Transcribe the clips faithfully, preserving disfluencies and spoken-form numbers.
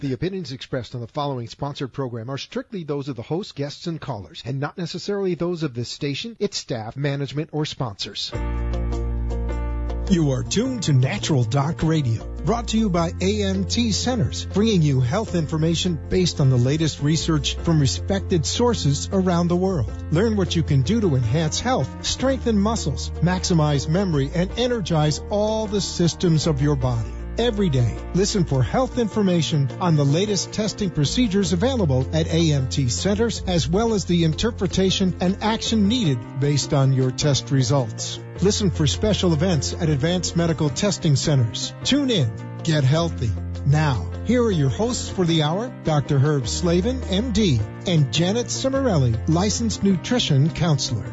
The opinions expressed on the following sponsored program are strictly those of the host, guests, and callers, and not necessarily those of this station, its staff, management, or sponsors. You are tuned to Natural Doc Radio, brought to you by A M T Centers, bringing you health information based on the latest research from respected sources around the world. Learn what you can do to enhance health, strengthen muscles, maximize memory, and energize all the systems of your body. Every day, listen for health information on the latest testing procedures available at A M T Centers, as well as the interpretation and action needed based on your test results. Listen for special events at Advanced Medical Testing Centers. Tune in. Get healthy. Now, here are your hosts for the hour, Doctor Herb Slavin, M D, and Janet Cimarelli, licensed nutrition counselor.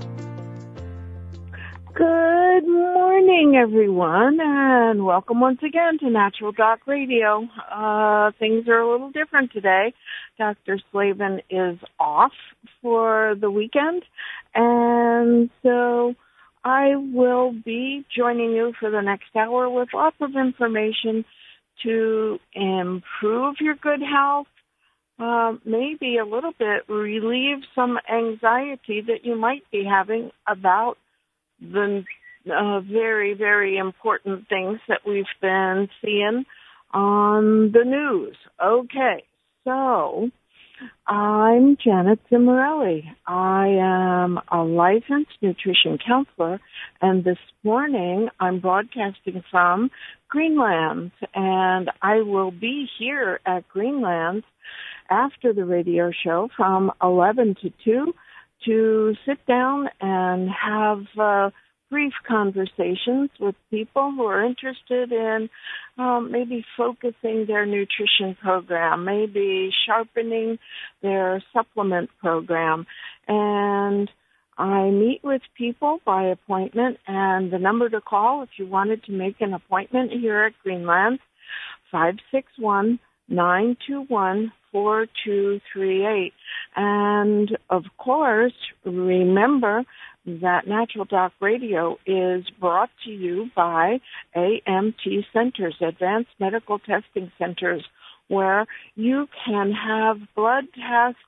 Good morning, everyone, and welcome once again to Natural Doc Radio. Uh, things are a little different today. Doctor Slavin is off for the weekend, and so I will be joining you for the next hour with lots of information to improve your good health, uh, maybe a little bit relieve some anxiety that you might be having about the uh, very, very important things that we've been seeing on the news. Okay, so I'm Janet Cimarelli. I am a licensed nutrition counselor, and this morning I'm broadcasting from Greenlands, and I will be here at Greenlands after the radio show from eleven to two to sit down and have uh, brief conversations with people who are interested in um, maybe focusing their nutrition program, maybe sharpening their supplement program. And I meet with people by appointment, and the number to call if you wanted to make an appointment here at Greenland, five six one, nine two one, four two three eight. And, of course, remember that Natural Doc Radio is brought to you by A M T Centers, Advanced Medical Testing Centers, where you can have blood tests.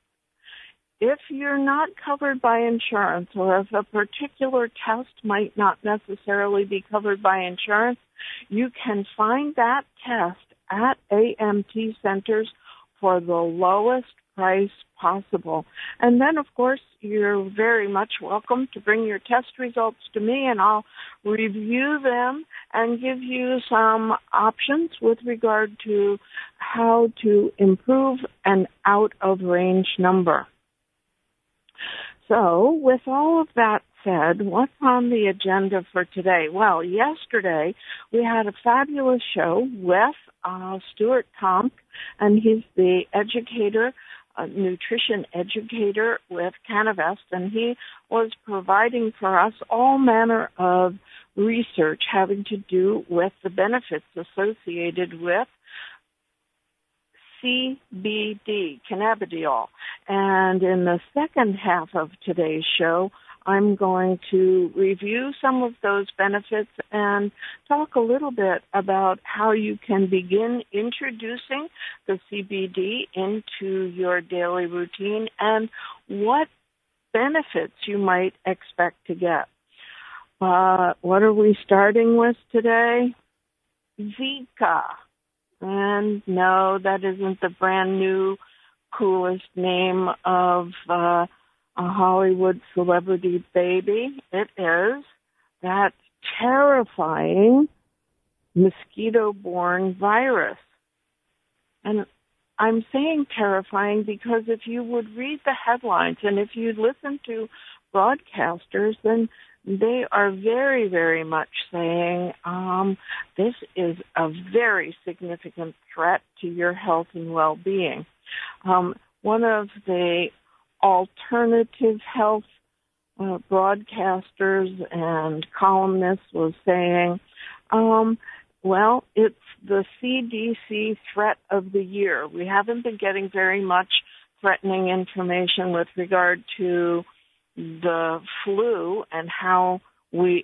If you're not covered by insurance, or if a particular test might not necessarily be covered by insurance, you can find that test at A M T Centers for the lowest price possible. And then, of course, you're very much welcome to bring your test results to me, and I'll review them and give you some options with regard to how to improve an out-of-range number. So, with all of that said, what's on the agenda for today? Well, yesterday we had a fabulous show with uh, Stuart Tomk, and he's the educator, a nutrition educator with Canavest, and he was providing for us all manner of research having to do with the benefits associated with C B D, cannabidiol. And in the second half of today's show, I'm going to review some of those benefits and talk a little bit about how you can begin introducing the C B D into your daily routine and what benefits you might expect to get. Uh, what are we starting with today? Zika. And no, that isn't the brand new coolest name of uh, a Hollywood celebrity baby. It is that terrifying mosquito-borne virus. And I'm saying terrifying because if you would read the headlines and if you listen to broadcasters, then they are very, very much saying um, this is a very significant threat to your health and well-being. Um, one of the alternative health uh, broadcasters and columnists was saying, um, well, it's the C D C threat of the year. We haven't been getting very much threatening information with regard to the flu and how we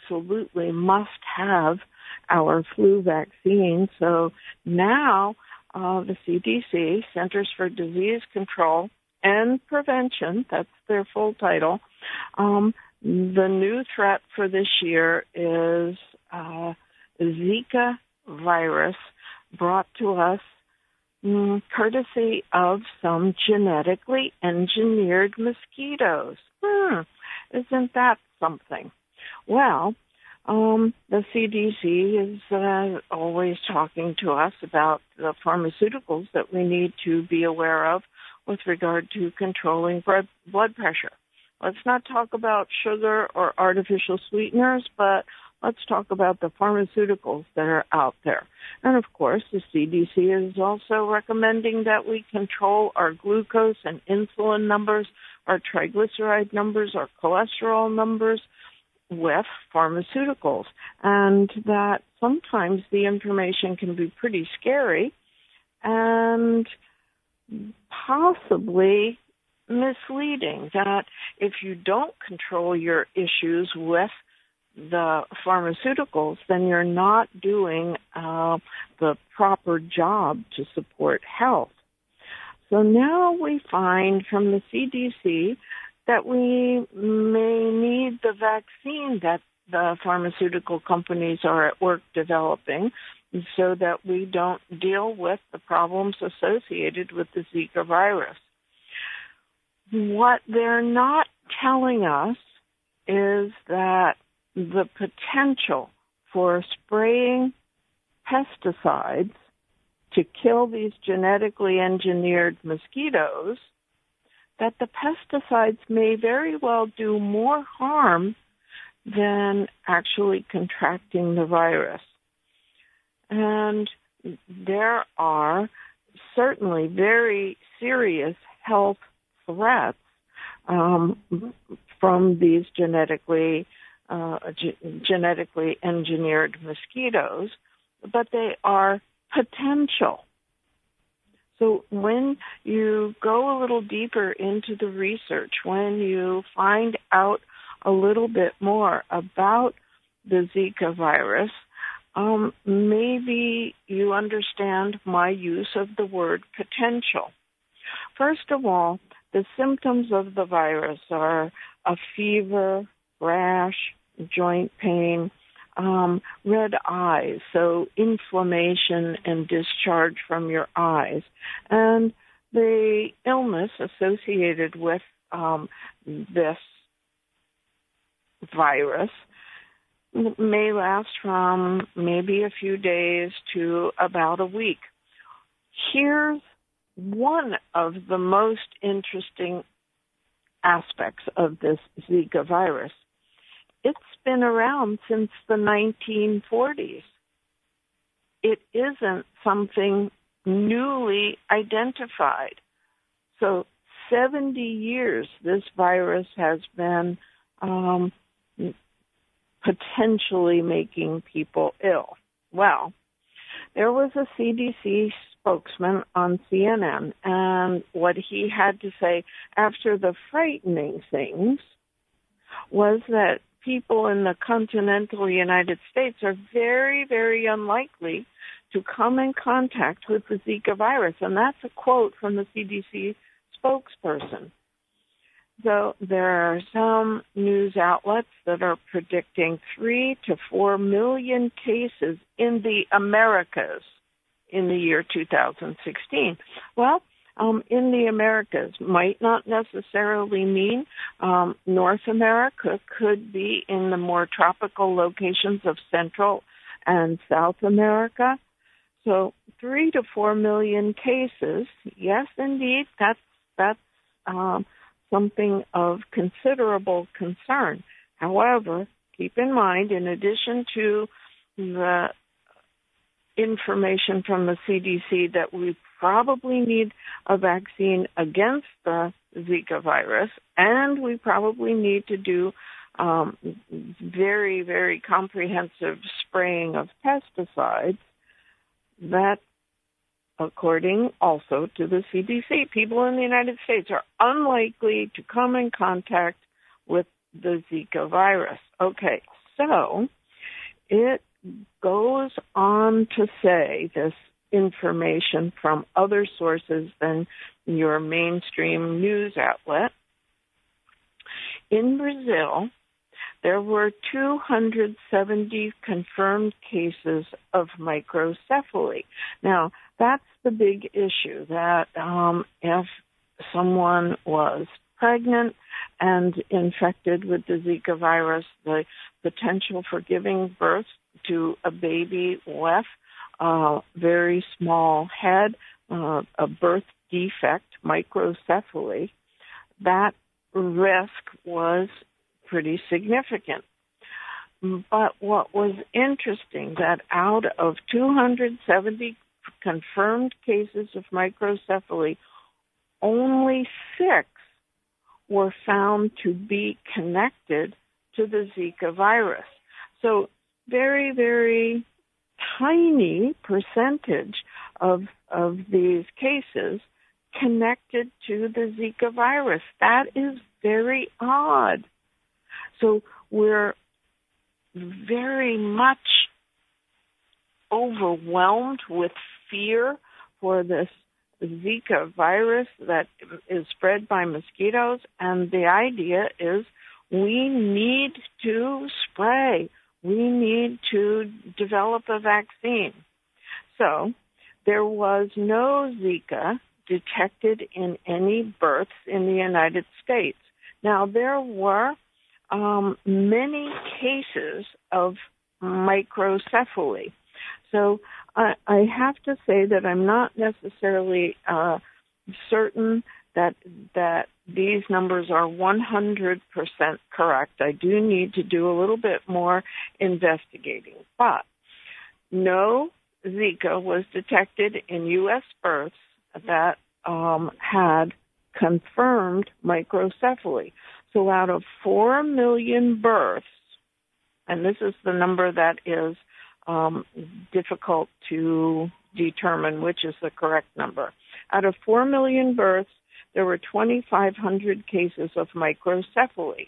absolutely must have our flu vaccine. So now uh, the C D C, Centers for Disease Control and Prevention, that's their full title, um, the new threat for this year is uh, Zika virus, brought to us mm, courtesy of some genetically engineered mosquitoes. Hmm, isn't that something? Well, um, the C D C is uh, always talking to us about the pharmaceuticals that we need to be aware of with regard to controlling blood, blood pressure. Let's not talk about sugar or artificial sweeteners, but let's talk about the pharmaceuticals that are out there. And of course, the C D C is also recommending that we control our glucose and insulin numbers, our triglyceride numbers, our cholesterol numbers with pharmaceuticals. And that sometimes the information can be pretty scary and possibly misleading, that if you don't control your issues with the pharmaceuticals, then you're not doing uh, the proper job to support health. So now we find from the C D C that we may need the vaccine that the pharmaceutical companies are at work developing so that we don't deal with the problems associated with the Zika virus. What they're not telling us is that the potential for spraying pesticides to kill these genetically engineered mosquitoes, that the pesticides may very well do more harm than actually contracting the virus. And there are certainly very serious health threats um, from these genetically uh, ge- genetically engineered mosquitoes, but they are potential. So when you go a little deeper into the research, when you find out a little bit more about the Zika virus, um, maybe you understand my use of the word potential. First of all, the symptoms of the virus are a fever, rash, joint pain, um, red eyes, so inflammation and discharge from your eyes. And the illness associated with um, this virus may last from maybe a few days to about a week. Here's one of the most interesting aspects of this Zika virus. It's been around since the nineteen forties. It isn't something newly identified. So seventy years this virus has been um, potentially making people ill. Well, there was a C D C spokesman on C N N, and what he had to say after the frightening things was that people in the continental United States are very, very unlikely to come in contact with the Zika virus. And that's a quote from the C D C spokesperson. So there are some news outlets that are predicting three to four million cases in the Americas in the year two thousand sixteen. Well, Um, in the Americas might not necessarily mean um, North America, could be in the more tropical locations of Central and South America. So three to four million cases, yes, indeed, that's that's um, something of considerable concern. However, keep in mind, in addition to the information from the C D C that we probably need a vaccine against the Zika virus, and we probably need to do um, very, very comprehensive spraying of pesticides, that, according also to the C D C, people in the United States are unlikely to come in contact with the Zika virus. Okay, so it goes on to say, this information from other sources than your mainstream news outlet. In Brazil, there were two hundred seventy confirmed cases of microcephaly. Now, that's the big issue, that um, if someone was pregnant and infected with the Zika virus, the potential for giving birth to a baby with a very small head, uh, a birth defect, microcephaly, that risk was pretty significant. But what was interesting, that out of two hundred seventy confirmed cases of microcephaly, only six were found to be connected to the Zika virus. So very, very tiny percentage of of these cases connected to the Zika virus. That is very odd. So we're very much overwhelmed with fear for this Zika virus that is spread by mosquitoes, and the idea is we need to spray. We need to develop a vaccine. So there was no Zika detected in any births in the United States. Now, there were um, many cases of microcephaly. So I, I have to say that I'm not necessarily uh, certain that that these numbers are one hundred percent correct. I do need to do a little bit more investigating. But no Zika was detected in U S births that um, had confirmed microcephaly. So out of four million births, and this is the number that is um, difficult to determine which is the correct number. Out of four million births, there were twenty-five hundred cases of microcephaly,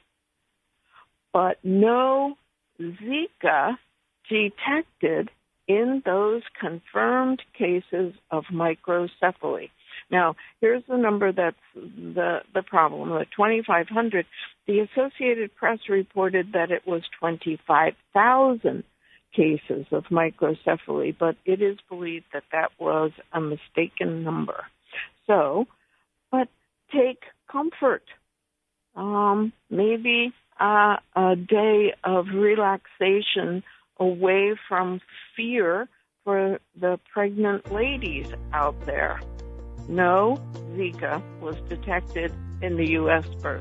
but no Zika detected in those confirmed cases of microcephaly. Now, here's the number that's the, the problem. At twenty-five hundred, the Associated Press reported that it was twenty-five thousand cases of microcephaly, but it is believed that that was a mistaken number. So, but take comfort. Um, maybe uh, a day of relaxation away from fear for the pregnant ladies out there. No Zika was detected in the U S births.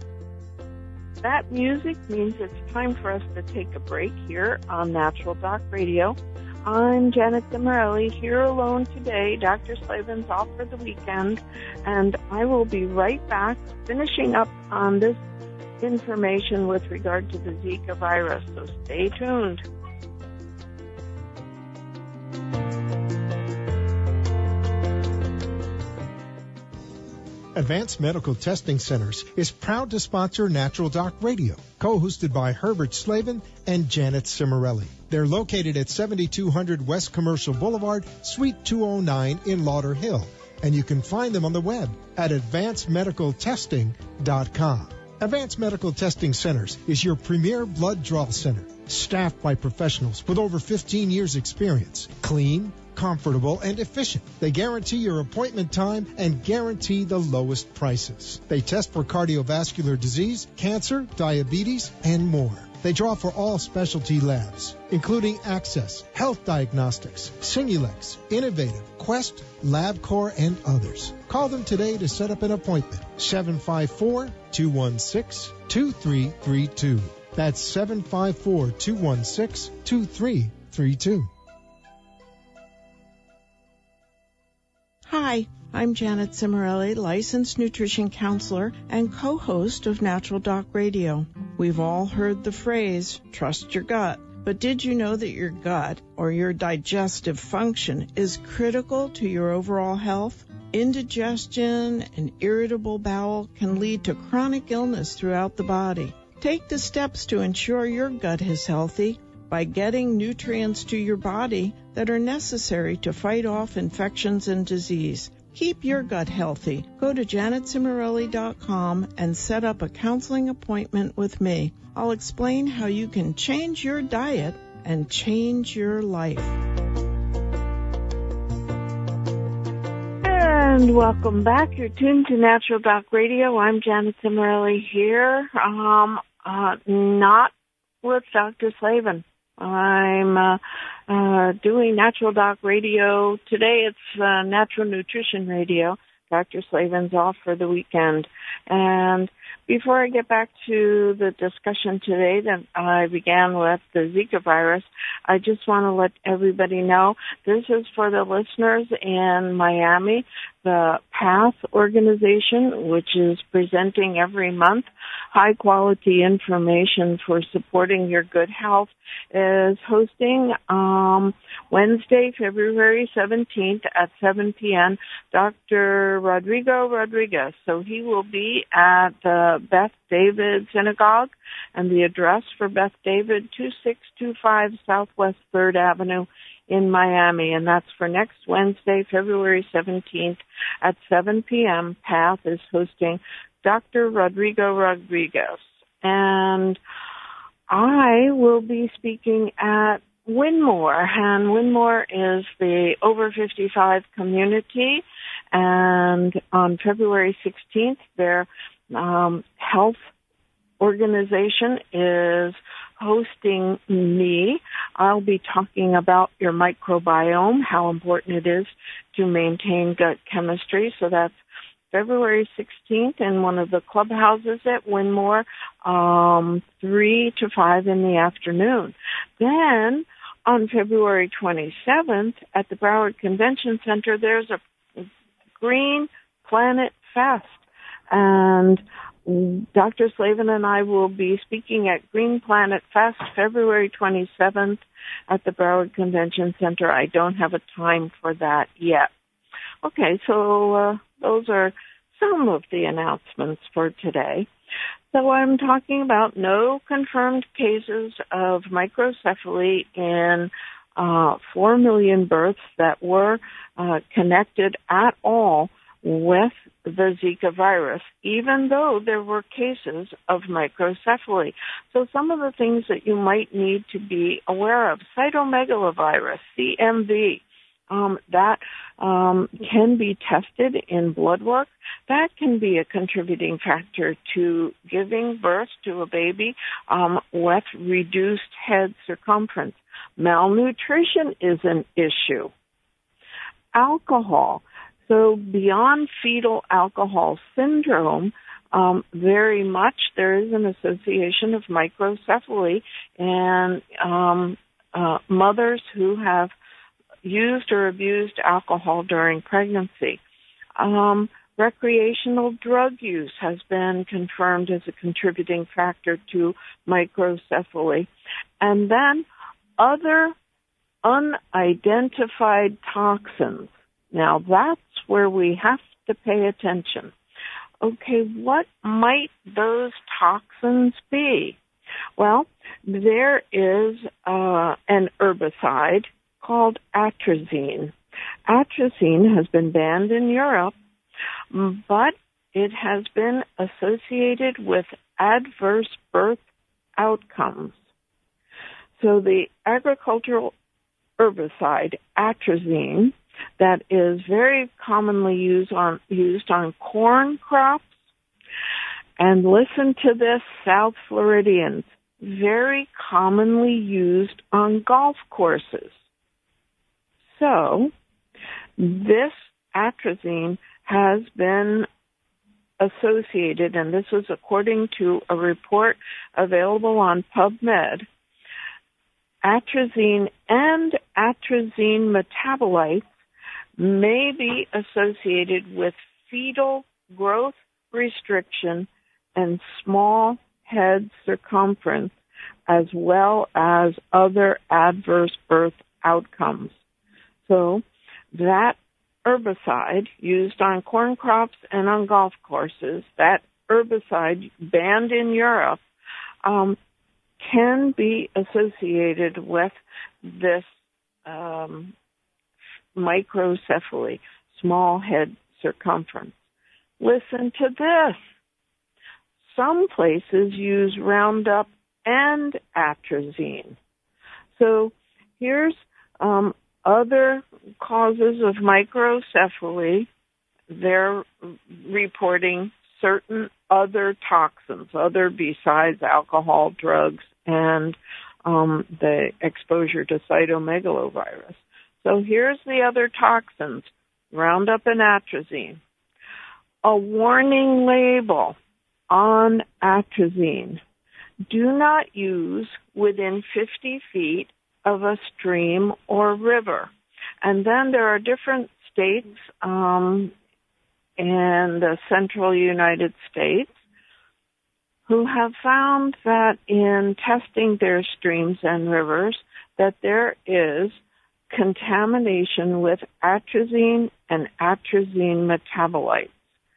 That music means it's time for us to take a break here on Natural Doc Radio. I'm Janet Cimarelli, here alone today. Doctor Slavin's off for the weekend, and I will be right back finishing up on this information with regard to the Zika virus, so stay tuned. Advanced Medical Testing Centers is proud to sponsor Natural Doc Radio, co-hosted by Herbert Slavin and Janet Cimarelli. They're located at seventy-two hundred West Commercial Boulevard, Suite two oh nine in Lauderhill, and you can find them on the web at advanced medical testing dot com. Advanced Medical Testing Centers is your premier blood draw center, staffed by professionals with over fifteen years experience. Clean, comfortable, and efficient. They guarantee your appointment time and guarantee the lowest prices. They test for cardiovascular disease, cancer, diabetes, and more. They draw for all specialty labs, including Access, Health Diagnostics, Simulex, Innovative, Quest, LabCorp, and others. Call them today to set up an appointment. seven five four, two one six, two three three two. That's seven five four, two one six, two three three two. Hi, I'm Janet Cimarelli, licensed nutrition counselor and co-host of Natural Doc Radio. We've all heard the phrase, trust your gut. But did you know that your gut, or your digestive function, is critical to your overall health? Indigestion and irritable bowel can lead to chronic illness throughout the body. Take the steps to ensure your gut is healthy. by getting nutrients to your body that are necessary to fight off infections and disease. Keep your gut healthy. Go to janet cimarelli dot com and set up a counseling appointment with me. I'll explain how you can change your diet and change your life. And welcome back. You're tuned to Natural Doc Radio. I'm Janet Cimarelli here. Um, uh, not with Doctor Slavin. I'm uh, uh, doing Natural Doc Radio. Today it's uh, Natural Nutrition Radio. Doctor Slavin's off for the weekend. And before I get back to the discussion today that I began with, the Zika virus, I just want to let everybody know this is for the listeners in Miami. The PATH organization, which is presenting every month high-quality information for supporting your good health, is hosting um, Wednesday, February seventeenth at seven p.m. Doctor Rodrigo Rodriguez. So he will be at the Beth David Synagogue, and the address for Beth David, two six two five Southwest third Avenue in Miami, and that's for next Wednesday, February seventeenth at seven p.m. PATH is hosting Doctor Rodrigo Rodriguez. And I will be speaking at Winmore, and Winmore is the over fifty-five community, and on February sixteenth, their um, health organization is hosting me. I'll be talking about your microbiome, how important it is to maintain gut chemistry. So that's February sixteenth in one of the clubhouses at Winmore, um, three to five in the afternoon. Then on February twenty-seventh at the Broward Convention Center, there's a Green Planet Fest. And Doctor Slavin and I will be speaking at Green Planet Fest February twenty-seventh at the Broward Convention Center. I don't have a time for that yet. Okay, so uh, those are some of the announcements for today. So I'm talking about no confirmed cases of microcephaly in uh, four million births that were uh, connected at all with the Zika virus, even though there were cases of microcephaly. So some of the things that you might need to be aware of: cytomegalovirus, C M V, um, that um, can be tested in blood work. That can be a contributing factor to giving birth to a baby um, with reduced head circumference. Malnutrition is an issue. Alcohol. So beyond fetal alcohol syndrome, um, very much there is an association of microcephaly and um, uh, mothers who have used or abused alcohol during pregnancy. Um, recreational drug use has been confirmed as a contributing factor to microcephaly. And then other unidentified toxins. Now, that's where we have to pay attention. Okay, what might those toxins be? Well, there is uh, an herbicide called atrazine. Atrazine has been banned in Europe, but it has been associated with adverse birth outcomes. So the agricultural herbicide atrazine that is very commonly used on used on corn crops, and listen to this, South Floridians, very commonly used on golf courses. So this atrazine has been associated, and this was according to a report available on PubMed, atrazine and atrazine metabolites may be associated with fetal growth restriction and small head circumference, as well as other adverse birth outcomes. So that herbicide used on corn crops and on golf courses, that herbicide banned in Europe, um, can be associated with this um, microcephaly, small head circumference. Listen to this. Some places use Roundup and atrazine. So here's um, other causes of microcephaly. They're reporting certain other toxins, other besides alcohol, drugs, and um, the exposure to cytomegalovirus. So here's the other toxins, Roundup and atrazine. A warning label on atrazine. Do not use within fifty feet of a stream or river. And then there are different states um, in the central United States who have found that in testing their streams and rivers that there is contamination with atrazine and atrazine metabolites.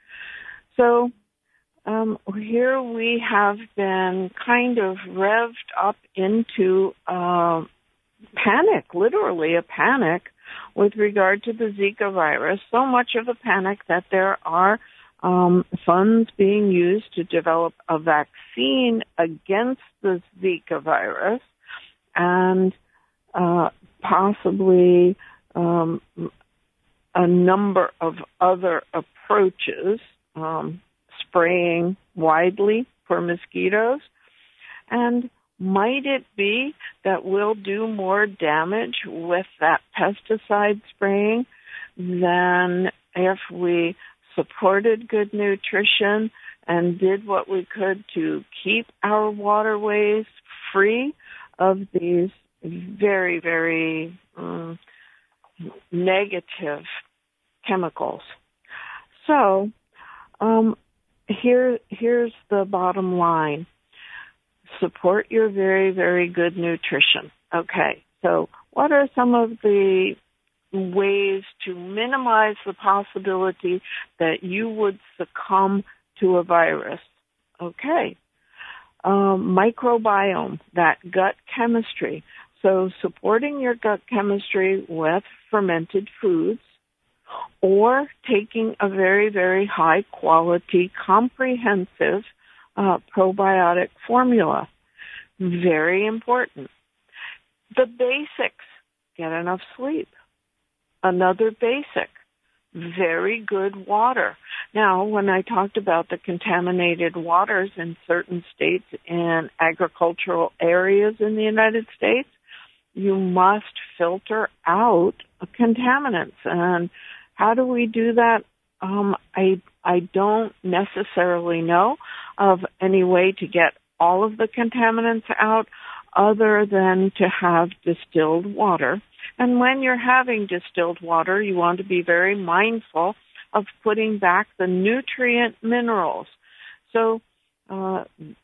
So um, here we have been kind of revved up into uh, panic, literally a panic, with regard to the Zika virus. So much of a panic that there are um, funds being used to develop a vaccine against the Zika virus, and uh, possibly um, a number of other approaches, um, spraying widely for mosquitoes. And might it be that we'll do more damage with that pesticide spraying than if we supported good nutrition and did what we could to keep our waterways free of these very, very um, negative chemicals? So um, here, here's the bottom line. Support your very, very good nutrition. Okay, so what are some of the ways to minimize the possibility that you would succumb to a virus? Okay, um, microbiome, that gut chemistry. So supporting your gut chemistry with fermented foods, or taking a very, very high quality, comprehensive uh, probiotic formula. Very important. The basics, get enough sleep. Another basic, very good water. Now, when I talked about the contaminated waters in certain states and agricultural areas in the United States, you must filter out contaminants. And how do we do that? Um, I I don't necessarily know of any way to get all of the contaminants out other than to have distilled water. And when you're having distilled water, you want to be very mindful of putting back the nutrient minerals. So uh,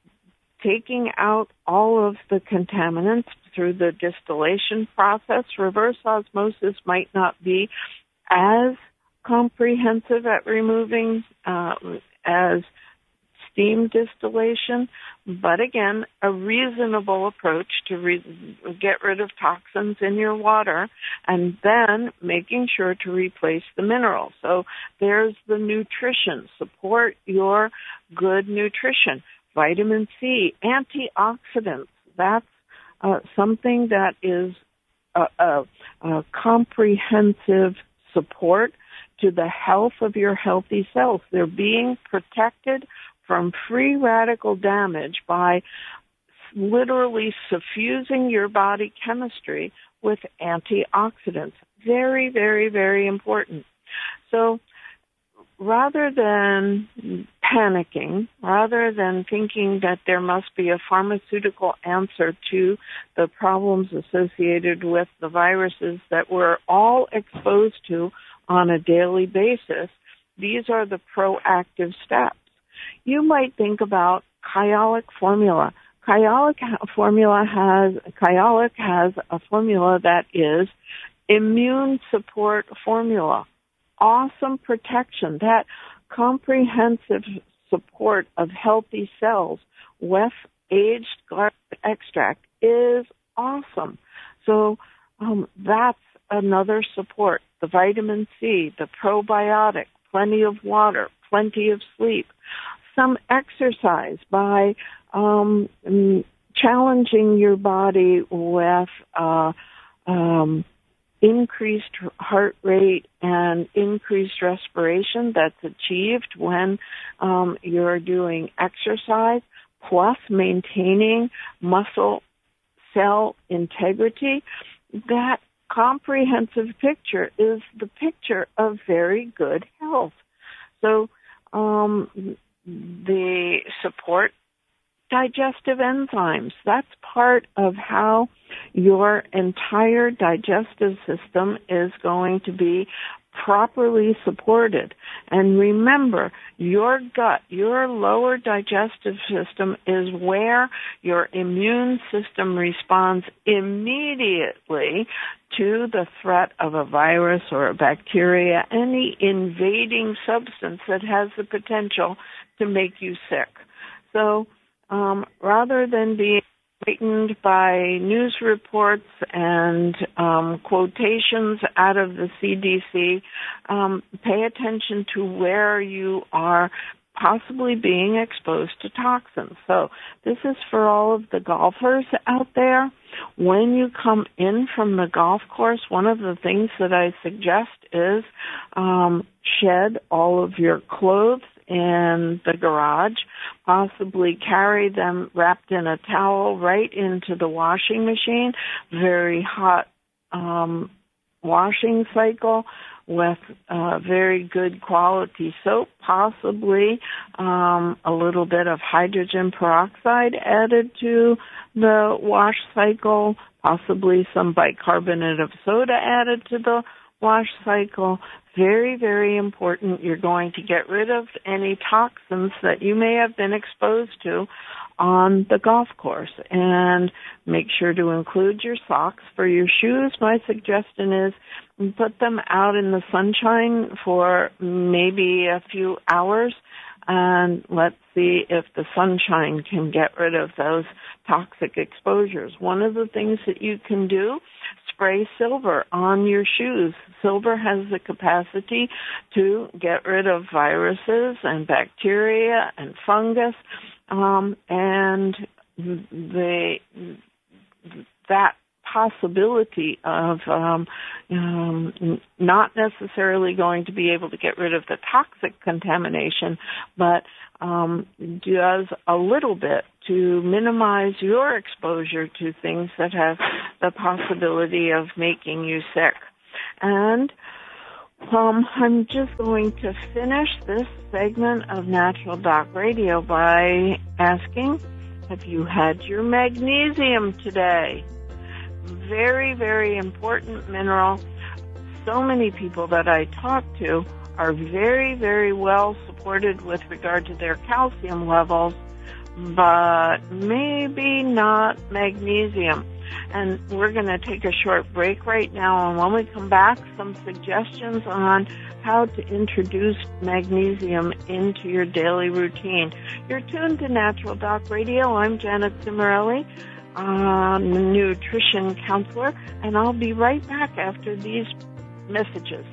taking out all of the contaminants through the distillation process, reverse osmosis might not be as comprehensive at removing uh, as steam distillation, but again, a reasonable approach to re- get rid of toxins in your water, and then making sure to replace the minerals. So there's the nutrition. Support your good nutrition. Vitamin C, antioxidants. That's uh, something that is a, a, a comprehensive support to the health of your healthy cells. They're being protected from free radical damage by literally suffusing your body chemistry with antioxidants. Very, very, very important. So rather than panicking, rather than thinking that there must be a pharmaceutical answer to the problems associated with the viruses that we're all exposed to on a daily basis, these are the proactive steps. You might think about Kyolic formula. Kyolic formula has, Kyolic has a formula that is immune support formula. Awesome protection, that comprehensive support of healthy cells with aged garlic extract is awesome. So um, that's another support. The vitamin C, the probiotic, plenty of water, plenty of sleep, some exercise by um, challenging your body with uh, um, increased heart rate and increased respiration that's achieved when um, you're doing exercise, plus maintaining muscle cell integrity. That comprehensive picture is the picture of very good health. So um, the support digestive enzymes, that's part of how your entire digestive system is going to be properly supported. And remember, your gut, your lower digestive system is where your immune system responds immediately to the threat of a virus or a bacteria, any invading substance that has the potential to make you sick. So um, rather than being frightened by news reports and um, quotations out of the C D C, um, pay attention to where you are possibly being exposed to toxins. So this is for all of the golfers out there. When you come in from the golf course, one of the things that I suggest is um, shed all of your clothes in the garage, possibly carry them wrapped in a towel right into the washing machine, very hot um, washing cycle with uh, very good quality soap, possibly um, a little bit of hydrogen peroxide added to the wash cycle, possibly some bicarbonate of soda added to the wash cycle. Very, very important. You're going to get rid of any toxins that you may have been exposed to on the golf course. And make sure to include your socks for your shoes. My suggestion is put them out in the sunshine for maybe a few hours, and let's see if the sunshine can get rid of those toxic exposures. One of the things that you can do, spray silver on your shoes. Silver has the capacity to get rid of viruses and bacteria and fungus, um, and the that possibility of um, um, not necessarily going to be able to get rid of the toxic contamination, but um, does a little bit to minimize your exposure to things that have the possibility of making you sick. And um, I'm just going to finish this segment of Natural Doc Radio by asking, have you had your magnesium today? Very, very important mineral. So many people that I talk to are very, very well supported with regard to their calcium levels, but maybe not magnesium. And we're going to take a short break right now, and when we come back, some suggestions on how to introduce magnesium into your daily routine. You're tuned to Natural Doc Radio. I'm Janet Cimarelli, uh, nutrition counselor, and I'll be right back after these messages.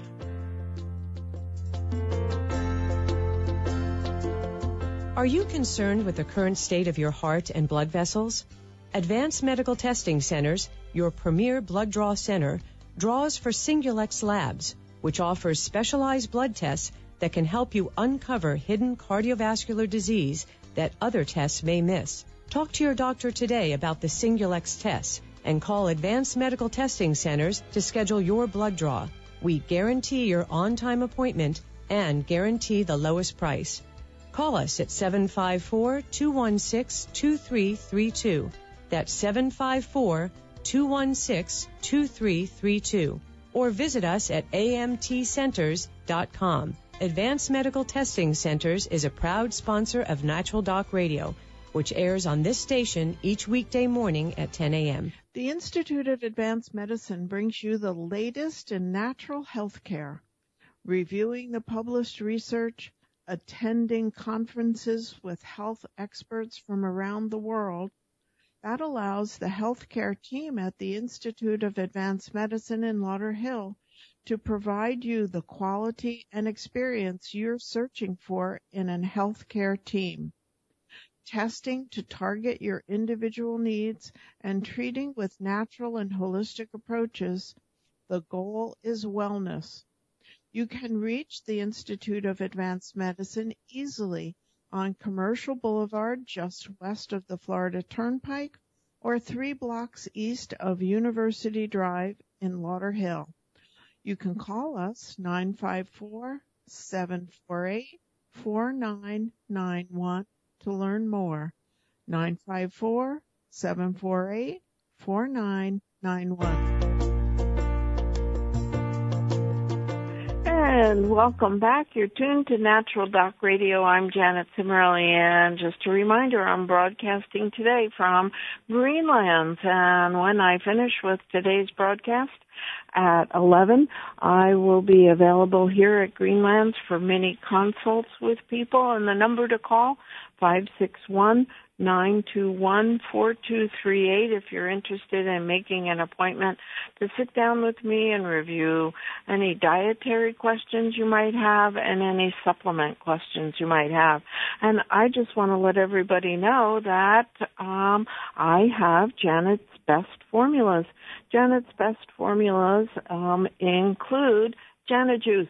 Are you concerned with the current state of your heart and blood vessels? Advanced Medical Testing Centers, your premier blood draw center, draws for Singulex Labs, which offers specialized blood tests that can help you uncover hidden cardiovascular disease that other tests may miss. Talk to your doctor today about the Singulex tests and call Advanced Medical Testing Centers to schedule your blood draw. We guarantee your on-time appointment and guarantee the lowest price. Call us at seven five four, two one six, two three three two. That's seven five four, two one six, two three three two. Or visit us at A M T centers dot com. Advanced Medical Testing Centers is a proud sponsor of Natural Doc Radio, which airs on this station each weekday morning at ten a.m. The Institute of Advanced Medicine brings you the latest in natural health care, reviewing the published research, attending conferences with health experts from around the world. That allows the healthcare team at the Institute of Advanced Medicine in Lauderhill to provide you the quality and experience you're searching for in a healthcare team. Testing to target your individual needs and treating with natural and holistic approaches, the goal is wellness. You can reach the Institute of Advanced Medicine easily on Commercial Boulevard just west of the Florida Turnpike or three blocks east of University Drive in Lauderhill. You can call us nine five four, seven four eight, four nine nine one to learn more. nine five four, seven four eight, four nine nine one. And welcome back. You're tuned to Natural Doc Radio. I'm Janet Cimarelli, and just a reminder, I'm broadcasting today from Greenlands. And when I finish with today's broadcast at eleven, I will be available here at Greenlands for mini consults with people. And the number to call, five six one, nine two one, four two three eight if you're interested in making an appointment to sit down with me and review any dietary questions you might have and any supplement questions you might have. And I just want to let everybody know that um, I have Janet's Best Formulas. Janet's Best Formulas um, include JanaJuice.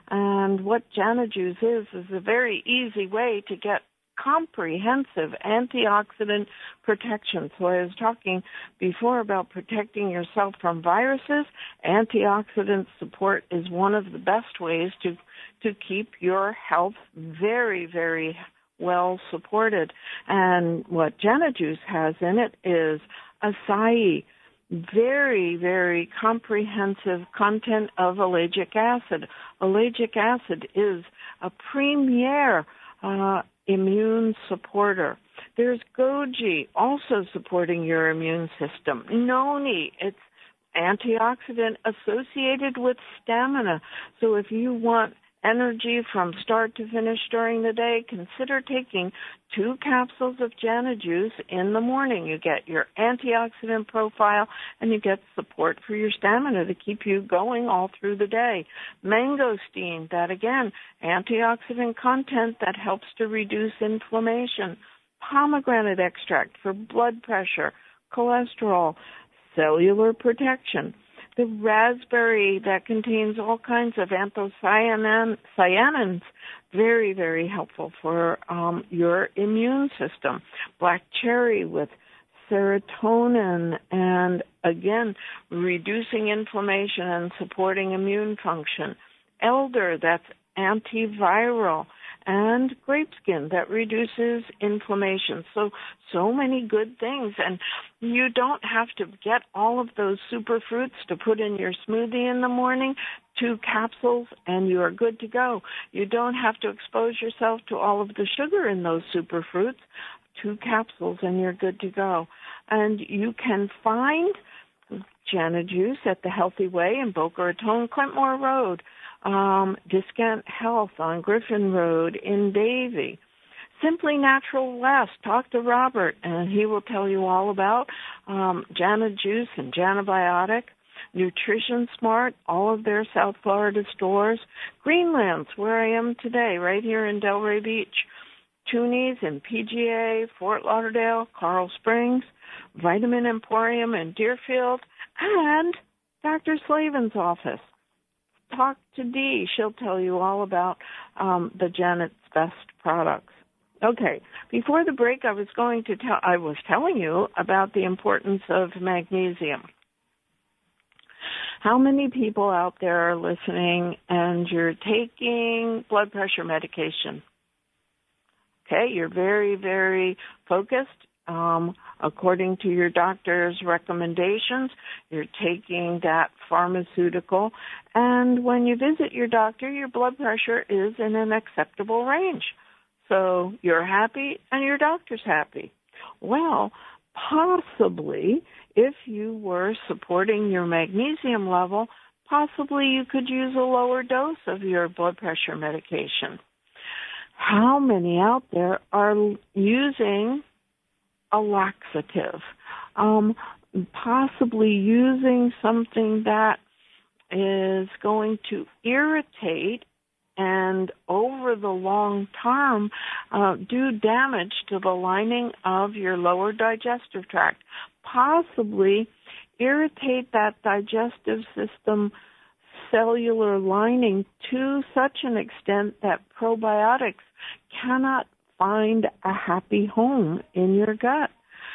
And what JanaJuice is, is a very easy way to get comprehensive antioxidant protection. So I was talking before about protecting yourself from viruses. Antioxidant support is one of the best ways to to keep your health very, very well supported. And what JanaJuice has in it is acai, very, very comprehensive content of ellagic acid. Ellagic acid is a premier uh, immune supporter. There's goji, also supporting your immune system. Noni, it's antioxidant associated with stamina. So if you want energy from start to finish during the day, consider taking two capsules of JanaJuice in the morning. You get your antioxidant profile and you get support for your stamina to keep you going all through the day. Mangosteen, that again, antioxidant content that helps to reduce inflammation. Pomegranate extract for blood pressure, cholesterol, cellular protection. The raspberry that contains all kinds of anthocyanins, very, very helpful for um, your immune system. Black cherry with serotonin and, again, reducing inflammation and supporting immune function. Elder, that's antiviral. And grape skin that reduces inflammation. So, so many good things. And you don't have to get all of those super fruits to put in your smoothie in the morning. Two capsules and you are good to go. You don't have to expose yourself to all of the sugar in those super fruits. Two capsules and you're good to go. And you can find JanaJuice at the Healthy Way in Boca Raton, Clintmore Road. Um, Discount Health on Griffin Road in Davie. Simply Natural West. Talk to Robert, and he will tell you all about um, JanaJuice and Janabiotic. Nutrition Smart, all of their South Florida stores. Greenlands, where I am today, right here in Delray Beach. Toonies in P G A, Fort Lauderdale, Coral Springs. Vitamin Emporium in Deerfield. And Doctor Slavin's office. Talk to Dee. She'll tell you all about um, the Janet's Best products. Okay, before the break, I was going to tell. I was telling you about the importance of magnesium. How many people out there are listening and you're taking blood pressure medication? Okay, you're very, very focused. Um, according to your doctor's recommendations, you're taking that pharmaceutical, and when you visit your doctor, your blood pressure is in an acceptable range. So you're happy and your doctor's happy. Well, possibly, if you were supporting your magnesium level, possibly you could use a lower dose of your blood pressure medication. how many out there are using a laxative, um, possibly using something that is going to irritate and over the long term uh, do damage to the lining of your lower digestive tract, possibly irritate that digestive system cellular lining to such an extent that probiotics cannot find a happy home in your gut.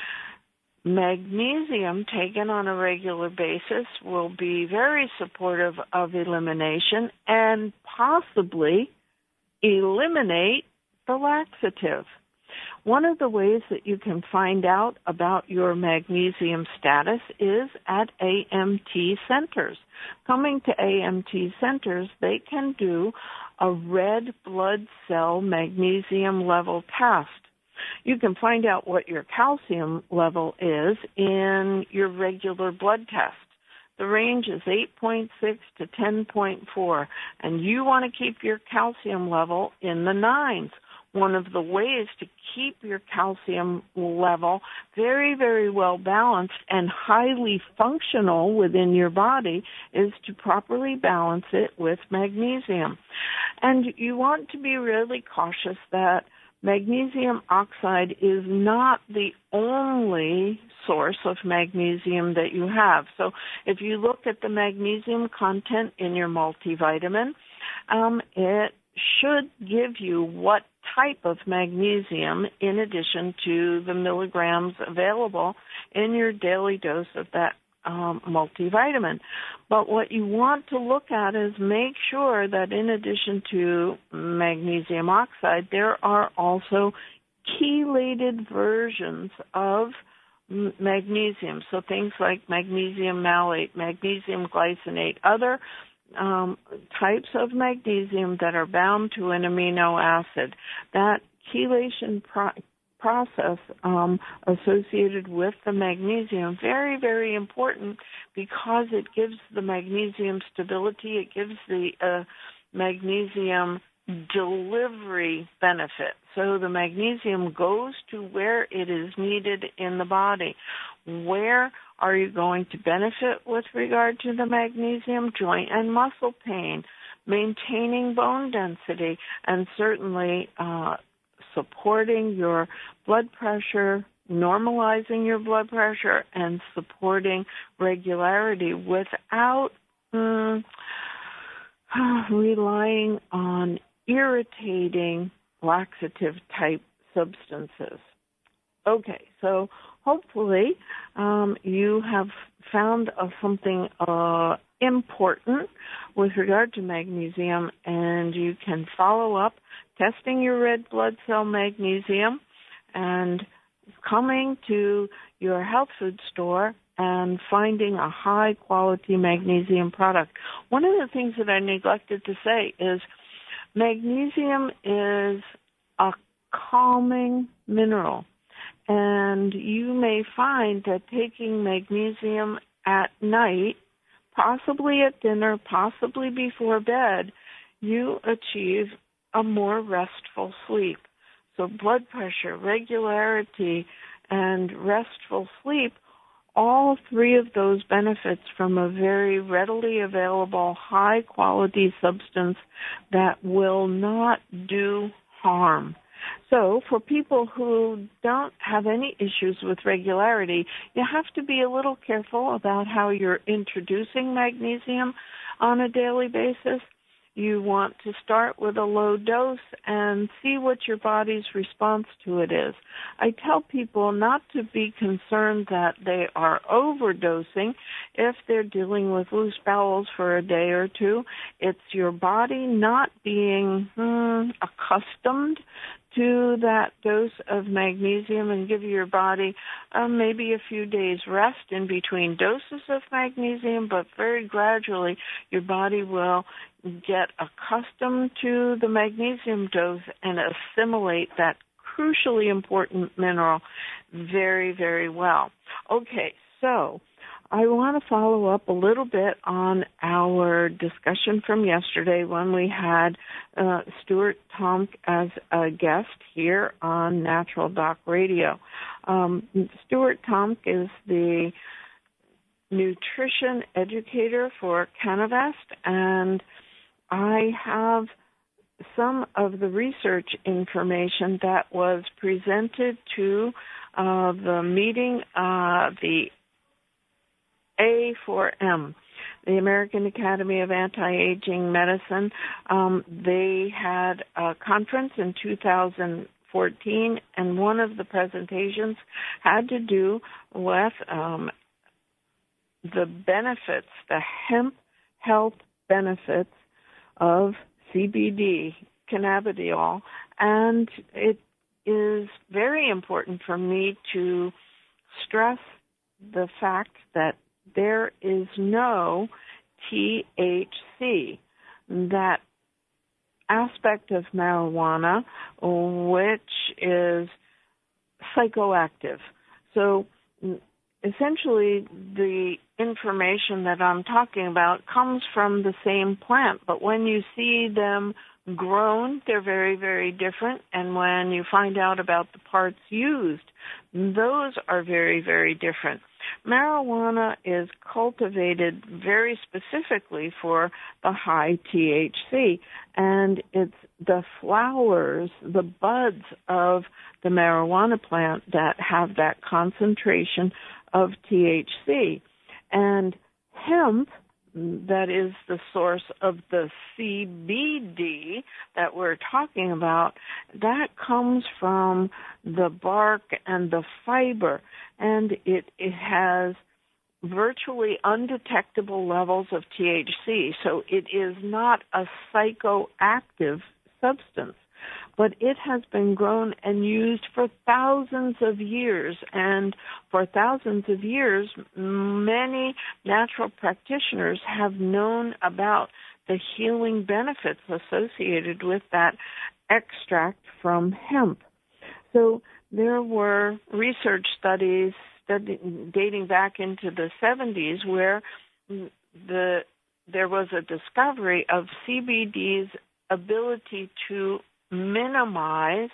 Magnesium taken on a regular basis will be very supportive of elimination and possibly eliminate the laxative. One of the ways that you can find out about your magnesium status is at A M T centers. Coming to A M T centers, they can do a red blood cell magnesium level test. You can find out what your calcium level is in your regular blood test. The range is eight point six to ten point four, and you want to keep your calcium level in the nines. One of the ways to keep your calcium level very, very well balanced and highly functional within your body is to properly balance it with magnesium. And you want to be really cautious that magnesium oxide is not the only source of magnesium that you have. So if you look at the magnesium content in your multivitamin, um, it should give you what type of magnesium in addition to the milligrams available in your daily dose of that um, multivitamin. But what you want to look at is make sure that in addition to magnesium oxide, there are also chelated versions of magnesium. So things like magnesium malate, magnesium glycinate, other Um, types of magnesium that are bound to an amino acid. That chelation pro- process um, associated with the magnesium, very, very important because it gives the magnesium stability, it gives the uh, magnesium delivery benefit. So the magnesium goes to where it is needed in the body. Where are you going to benefit with regard to the magnesium? Joint and muscle pain, maintaining bone density, and certainly uh, supporting your blood pressure, normalizing your blood pressure, and supporting regularity without um, relying on irritating laxative-type substances. Okay, so hopefully um, you have found uh, something uh, important with regard to magnesium, and you can follow up testing your red blood cell magnesium and coming to your health food store and finding a high-quality magnesium product. One of the things that I neglected to say is magnesium is a calming mineral. And you may find that taking magnesium at night, possibly at dinner, possibly before bed, you achieve a more restful sleep. So blood pressure, regularity, and restful sleep, all three of those benefits from a very readily available, high-quality substance that will not do harm. So for people who don't have any issues with regularity, you have to be a little careful about how you're introducing magnesium on a daily basis. You want to start with a low dose and see what your body's response to it is. I tell people not to be concerned that they are overdosing if they're dealing with loose bowels for a day or two. It's your body not being hmm, accustomed to that dose of magnesium and give your body uh, maybe a few days rest in between doses of magnesium, but very gradually your body will get accustomed to the magnesium dose and assimilate that crucially important mineral very, very well. Okay, so I want to follow up a little bit on our discussion from yesterday when we had uh, Stuart Tomk as a guest here on Natural Doc Radio. Um, Stuart Tomk is the nutrition educator for Canavest, and I have some of the research information that was presented to uh, the meeting, uh, the A four M, the American Academy of Anti-Aging Medicine. Um, they had a conference in two thousand fourteen, and one of the presentations had to do with um, the benefits, the hemp health benefits of C B D, cannabidiol, and it is very important for me to stress the fact that there is no T H C, that aspect of marijuana which is psychoactive. So essentially the information that I'm talking about comes from the same plant, but when you see them grown, they're very, very different, and when you find out about the parts used, those are very, very different. Marijuana is cultivated very specifically for the high T H C, and it's the flowers, the buds of the marijuana plant that have that concentration of T H C. And hemp, that is the source of the C B D that we're talking about, that comes from the bark and the fiber, and it, it has virtually undetectable levels of T H C, so it is not a psychoactive substance. But it has been grown and used for thousands of years, and for thousands of years, many natural practitioners have known about the healing benefits associated with that extract from hemp. So there were research studies study, dating back into the seventies where the there was a discovery of C B D's ability to minimize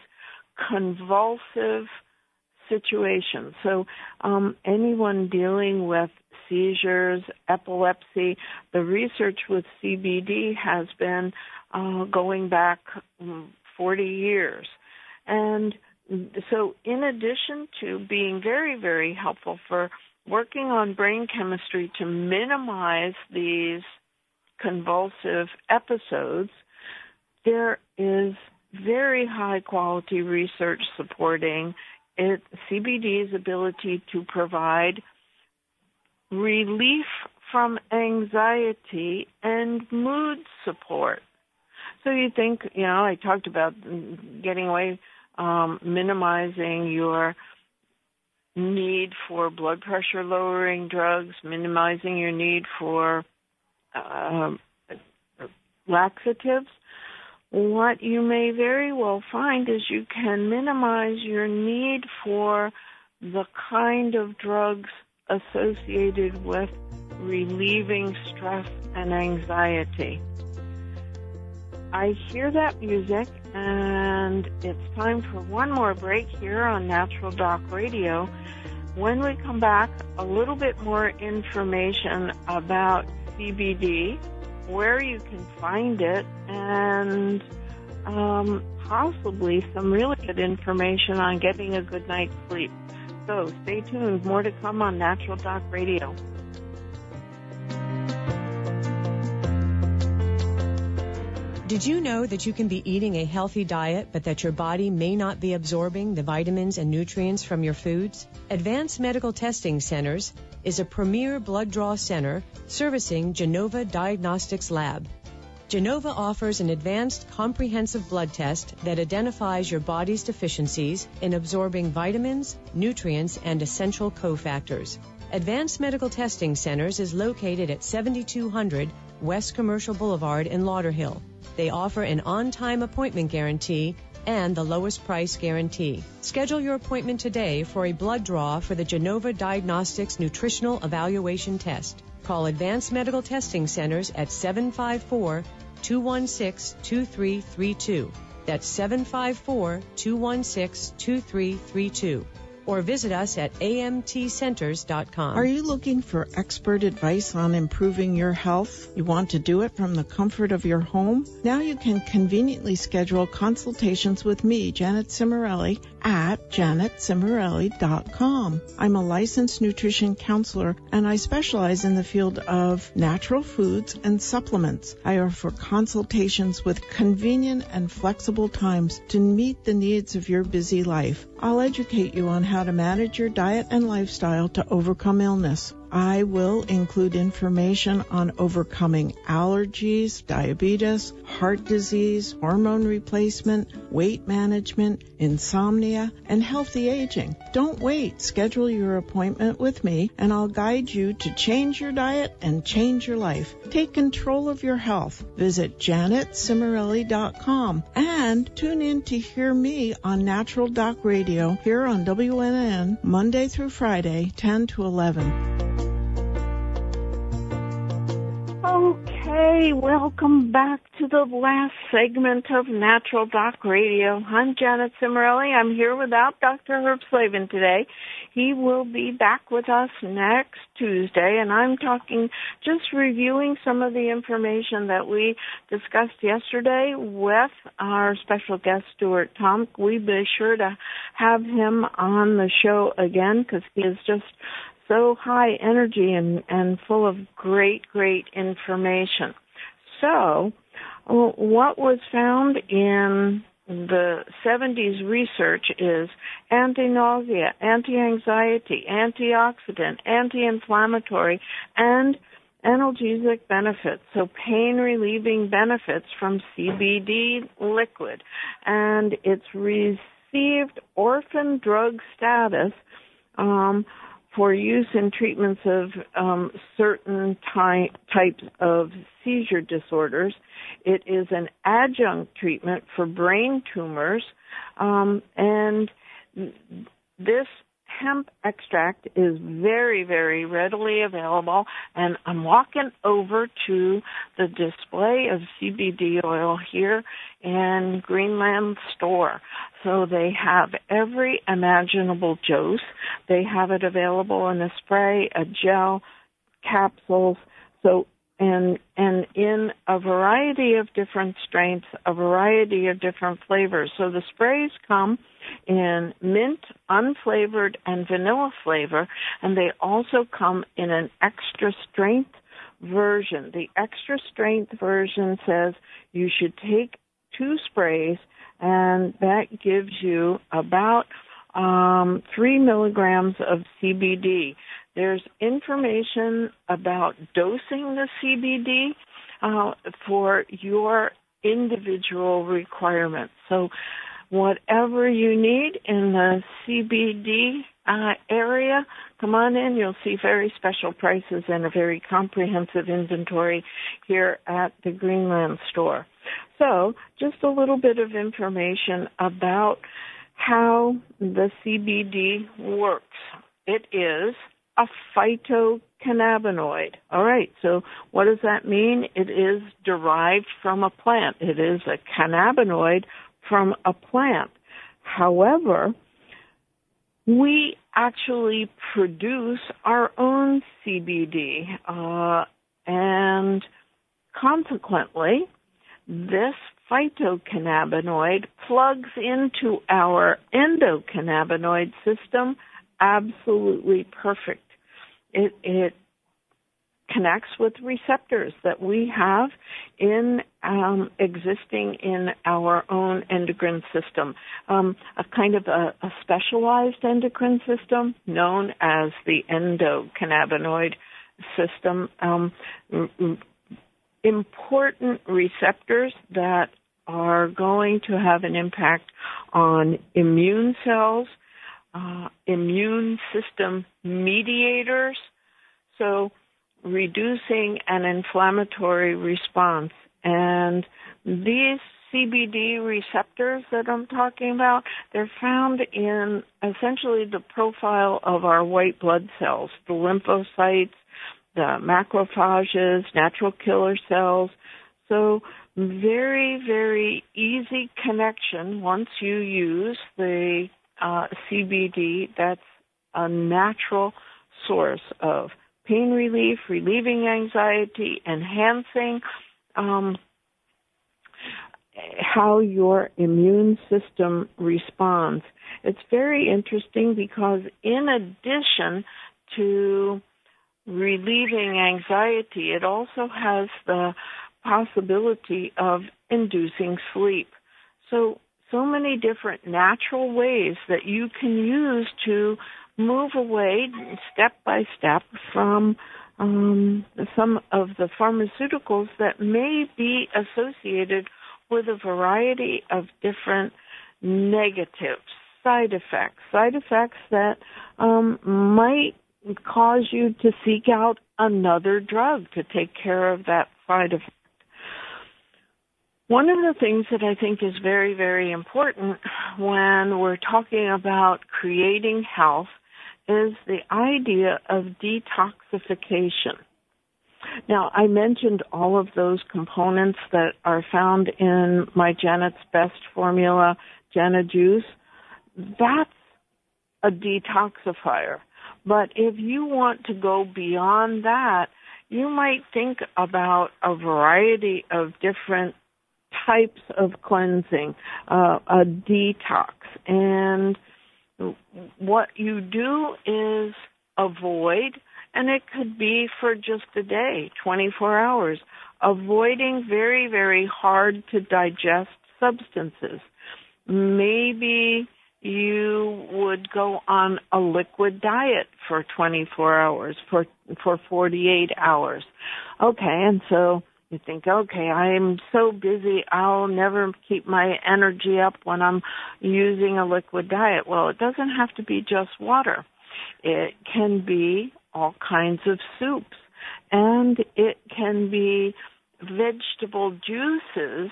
convulsive situations. So um, anyone dealing with seizures, epilepsy, the research with C B D has been uh, going back forty years. And so in addition to being very, very helpful for working on brain chemistry to minimize these convulsive episodes, there is very high-quality research supporting it, C B D's ability to provide relief from anxiety and mood support. So you think, you know, I talked about getting away, um, minimizing your need for blood pressure lowering drugs, minimizing your need for uh, laxatives. What you may very well find is you can minimize your need for the kind of drugs associated with relieving stress and anxiety. I hear that music, and it's time for one more break here on Natural Doc Radio. When we come back, a little bit more information about C B D, where you can find it, and um, possibly some really good information on getting a good night's sleep. So stay tuned. More to come on Natural Doc Radio. Did you know that you can be eating a healthy diet, but that your body may not be absorbing the vitamins and nutrients from your foods? Advanced Medical Testing Centers is a premier blood draw center servicing Genova Diagnostics Lab. Genova offers an advanced comprehensive blood test that identifies your body's deficiencies in absorbing vitamins, nutrients, and essential cofactors. Advanced Medical Testing Centers is located at seventy-two hundred West Commercial Boulevard in Lauderhill. They offer an on-time appointment guarantee and the lowest price guarantee. Schedule your appointment today for a blood draw for the Genova Diagnostics Nutritional Evaluation Test. Call Advanced Medical Testing Centers at seven five four, two one six, two three three two. That's seven five four, two one six, two three three two. Or visit us at A M T centers dot com. Are you looking for expert advice on improving your health? You want to do it from the comfort of your home? Now you can conveniently schedule consultations with me, Janet Cimarelli, at janet cimarelli dot com. I'm a licensed nutrition counselor, and I specialize in the field of natural foods and supplements. I offer consultations with convenient and flexible times to meet the needs of your busy life. I'll educate you on how to manage your diet and lifestyle to overcome illness. I will include information on overcoming allergies, diabetes, heart disease, hormone replacement, weight management, insomnia, and healthy aging. Don't wait. Schedule your appointment with me, and I'll guide you to change your diet and change your life. Take control of your health. Visit janet cimarelli dot com and tune in to hear me on Natural Doc Radio here on W N N Monday through Friday, ten to eleven. Okay, welcome back to the last segment of Natural Doc Radio. I'm Janet Cimarelli. I'm here without Doctor Herb Slavin today. He will be back with us next Tuesday, and I'm talking, just reviewing some of the information that we discussed yesterday with our special guest, Stuart Tomk. We'll be sure to have him on the show again because he is just so high energy and, and full of great, great information. So, what was found in the seventies research is anti-nausea, anti-anxiety, antioxidant, anti-inflammatory, and analgesic benefits, so pain-relieving benefits from C B D liquid. And it's received orphan drug status um for use in treatments of um, certain ty- types of seizure disorders. It is an adjunct treatment for brain tumors, um, and this hemp extract is very, very readily available, and I'm walking over to the display of C B D oil here in Greenland store. So they have every imaginable dose. They have it available in a spray, a gel, capsules, so and and in a variety of different strengths, a variety of different flavors. So the sprays come in mint, unflavored, and vanilla flavor, and they also come in an extra strength version. The extra strength version says you should take two sprays, and that gives you about um, three milligrams of C B D. There's information about dosing the C B D uh, for your individual requirements. So whatever you need in the C B D uh, area, come on in. You'll see very special prices and a very comprehensive inventory here at the Greenland store. So just a little bit of information about how the C B D works. It is a phytocannabinoid. All right, so what does that mean? It is derived from a plant. It is a cannabinoid from a plant. However, we actually produce our own C B D, uh, and consequently, this phytocannabinoid plugs into our endocannabinoid system absolutely perfect. It, it connects with receptors that we have in um, existing in our own endocrine system, um, a kind of a, a specialized endocrine system known as the endocannabinoid system. Um, r- r- important receptors that are going to have an impact on immune cells, uh, immune system mediators, so reducing an inflammatory response. And these C B D receptors that I'm talking about, they're found in essentially the profile of our white blood cells, the lymphocytes, the macrophages, natural killer cells. So very, very easy connection once you use the uh, C B D. That's a natural source of pain relief, relieving anxiety, enhancing um, how your immune system responds. It's very interesting because in addition to relieving anxiety, it also has the possibility of inducing sleep. So, so many different natural ways that you can use to move away step by step from um, some of the pharmaceuticals that may be associated with a variety of different negative side effects, side effects that um, might cause you to seek out another drug to take care of that side effect. One of the things that I think is very, very important when we're talking about creating health is the idea of detoxification. Now, I mentioned all of those components that are found in my Janet's Best formula, Jana Juice. That's a detoxifier. But if you want to go beyond that, you might think about a variety of different types of cleansing, uh, a detox. And what you do is avoid, and it could be for just a day, twenty-four hours, avoiding very, very hard to digest substances. Maybe you would go on a liquid diet for twenty-four hours, for for forty-eight hours. Okay, and so you think, okay, I'm so busy, I'll never keep my energy up when I'm using a liquid diet. Well, it doesn't have to be just water. It can be all kinds of soups, and it can be vegetable juices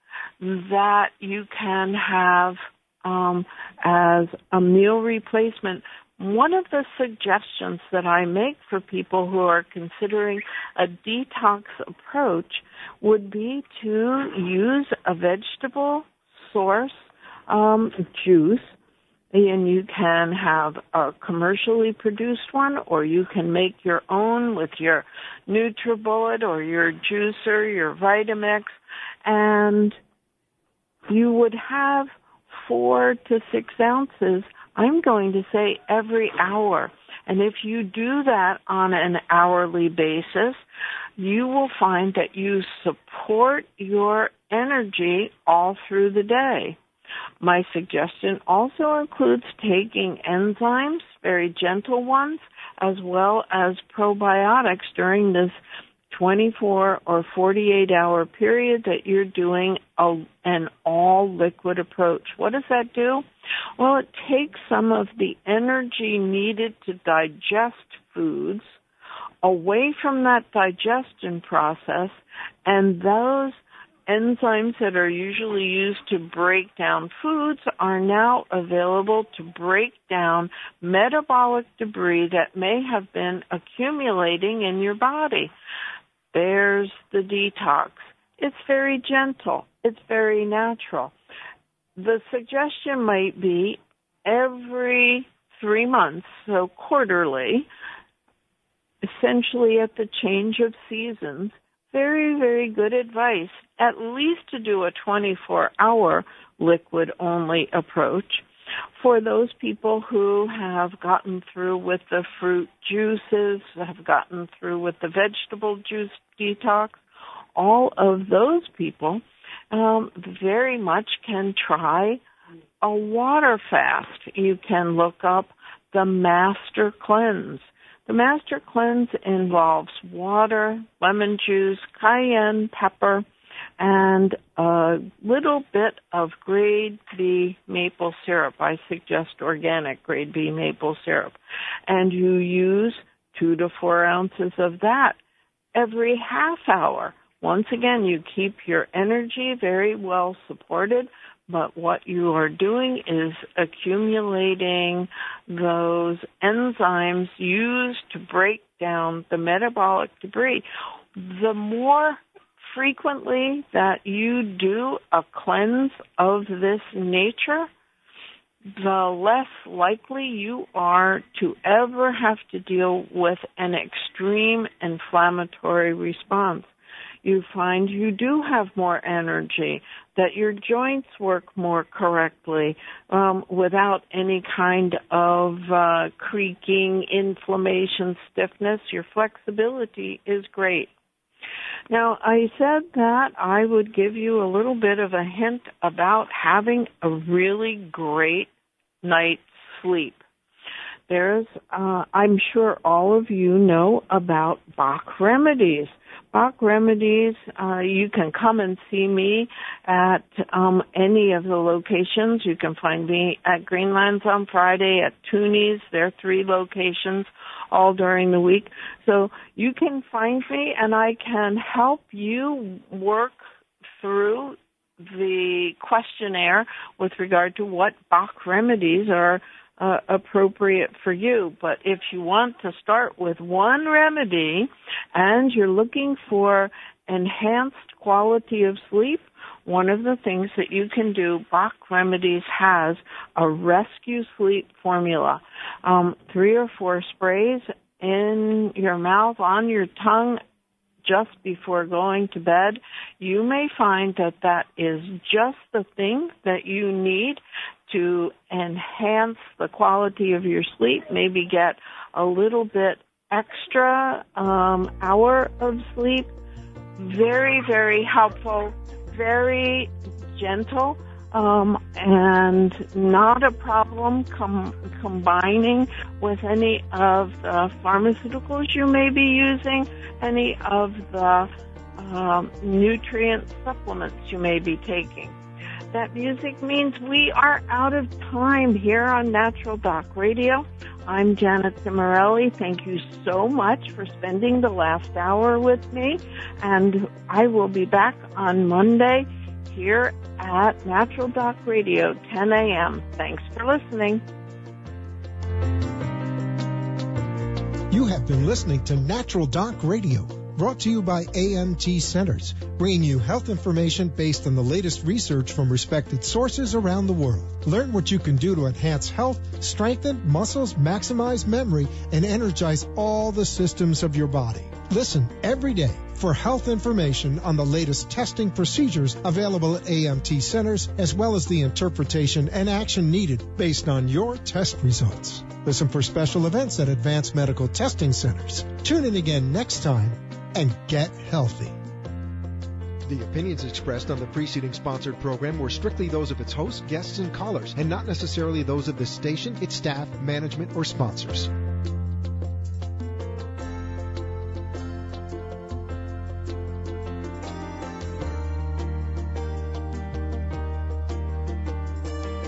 that you can have um, as a meal replacement. One of the suggestions that I make for people who are considering a detox approach would be to use a vegetable source um, juice, and you can have a commercially produced one, or you can make your own with your NutriBullet or your juicer, your Vitamix, and you would have four to six ounces, I'm going to say every hour. And if you do that on an hourly basis, you will find that you support your energy all through the day. My suggestion also includes taking enzymes, very gentle ones, as well as probiotics during this twenty-four or forty-eight hour period that you're doing a, an all-liquid approach. What does that do? Well, it takes some of the energy needed to digest foods away from that digestion process, and those enzymes that are usually used to break down foods are now available to break down metabolic debris that may have been accumulating in your body. There's the detox. It's very gentle. It's very natural. The suggestion might be every three months, so quarterly, essentially at the change of seasons. Very, very good advice, at least to do a twenty-four hour liquid-only approach. For those people who have gotten through with the fruit juices, have gotten through with the vegetable juice detox, all of those people um, very much can try a water fast. You can look up the Master Cleanse. The Master Cleanse involves water, lemon juice, cayenne pepper, and a little bit of grade B maple syrup. I suggest organic grade B maple syrup. And you use two to four ounces of that every half hour Once again, you keep your energy very well supported, but what you are doing is accumulating those enzymes used to break down the metabolic debris. The more frequently that you do a cleanse of this nature, the less likely you are to ever have to deal with an extreme inflammatory response. You find you do have more energy, that your joints work more correctly um, without any kind of uh, creaking, inflammation, stiffness. Your flexibility is great. Now, I said that I would give you a little bit of a hint about having a really great night's sleep. There's, uh, I'm sure all of you know about Bach Remedies. Bach Remedies, uh, you can come and see me at um, any of the locations. You can find me at Greenlands on Friday, at Toonies. There are three locations all during the week. So you can find me and I can help you work through the questionnaire with regard to what Bach Remedies are Uh, appropriate for you. But if you want to start with one remedy and you're looking for enhanced quality of sleep, one of the things that you can do, Bach Remedies has a rescue sleep formula. Um, three or four sprays in your mouth, on your tongue, just before going to bed. You may find that that is just the thing that you need to enhance the quality of your sleep, maybe get a little bit extra um, hour of sleep. Very, very helpful, very gentle, um, and not a problem com- combining with any of the pharmaceuticals you may be using, any of the um, nutrient supplements you may be taking. That music means we are out of time here on Natural Doc Radio. I'm Janet Cimarelli. Thank you so much for spending the last hour with me. And I will be back on Monday here at Natural Doc Radio, ten a.m. Thanks for listening. You have been listening to Natural Doc Radio, brought to you by A M T Centers, bringing you health information based on the latest research from respected sources around the world. Learn what you can do to enhance health, strengthen muscles, maximize memory, and energize all the systems of your body. Listen every day for health information on the latest testing procedures available at A M T Centers, as well as the interpretation and action needed based on your test results. Listen for special events at Advanced Medical Testing Centers. Tune in again next time and get healthy. The opinions expressed on the preceding sponsored program were strictly those of its hosts, guests, and callers, and not necessarily those of this station, its staff, management, or sponsors.